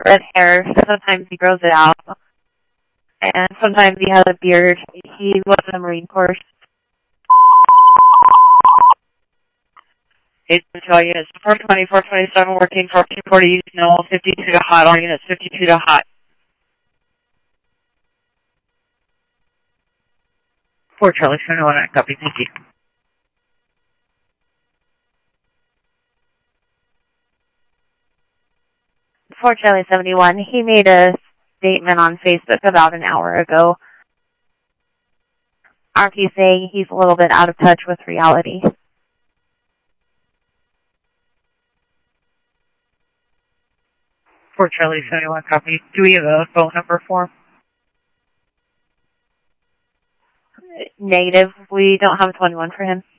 red hair. Sometimes he grows it out. And sometimes he has a beard. He was in the Marine Corps. It's all units 420, 427 working 1440, no 52 to hot, all units 52 to hot. 4 Charlie 71, I copy, thank you. 4 Charlie 71, he made a statement on Facebook about an hour ago. Aren't you saying he's a little bit out of touch with reality? 4 Charlie 71, copy. Do we have a phone number for him? Negative. We don't have a 21 for him.